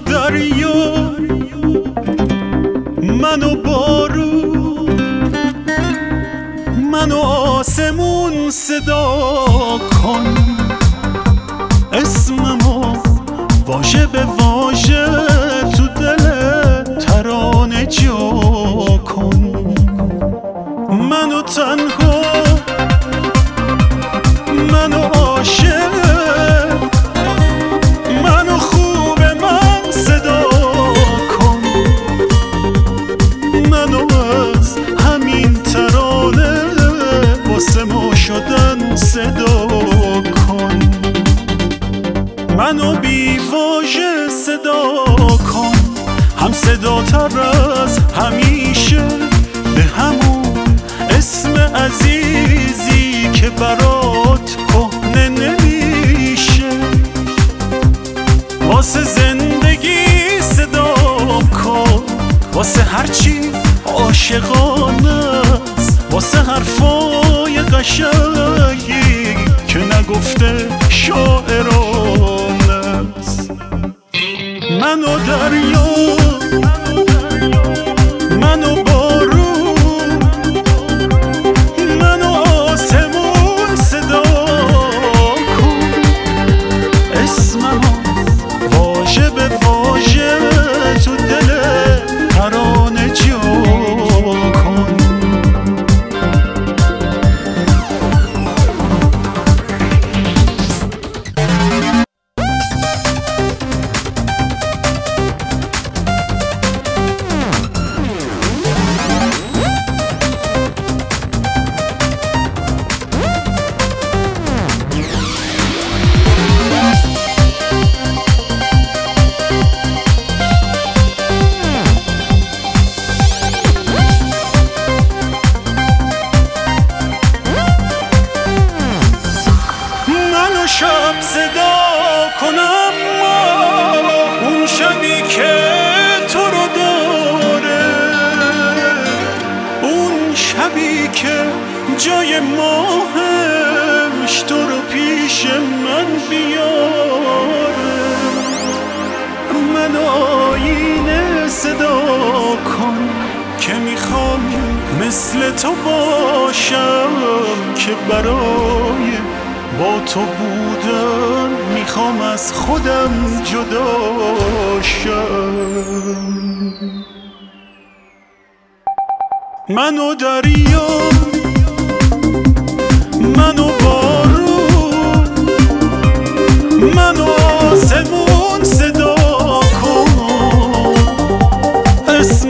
دریا، منو بارون، منو آسمون صدا کن. اسممو واژه به واژه تو دل ترانه جا کن. منو تنها، منو عاشق، منو خوب من صدا کن. منو از همین ترانه واسه ما شدن صدا کن. منو بی واژه صدا کن، هم صدا تر از همیشه، به همون اسم عزیزی که برات کهنه نمیشه. واسه زندگی صدا کن، واسه هرچی عاشقانه است، واسه حرفای قشنگی که نگفته شاعرانه است. منو دریا، منو بارون، منو آسمون صدا کن. اسممو واژه به واژه تو دل ترانه جا کن. شب صدا کنم ما اون شبی که تو رو داره، اون شبی که جای ماهش تو رو پیش من بیاره. من آینه صدا کن که میخوام مثل تو باشم، که برای با تو بودن میخوام از خودم جدا شم. منو دریا، منو بارون، منو آسمون صدا کن. اسم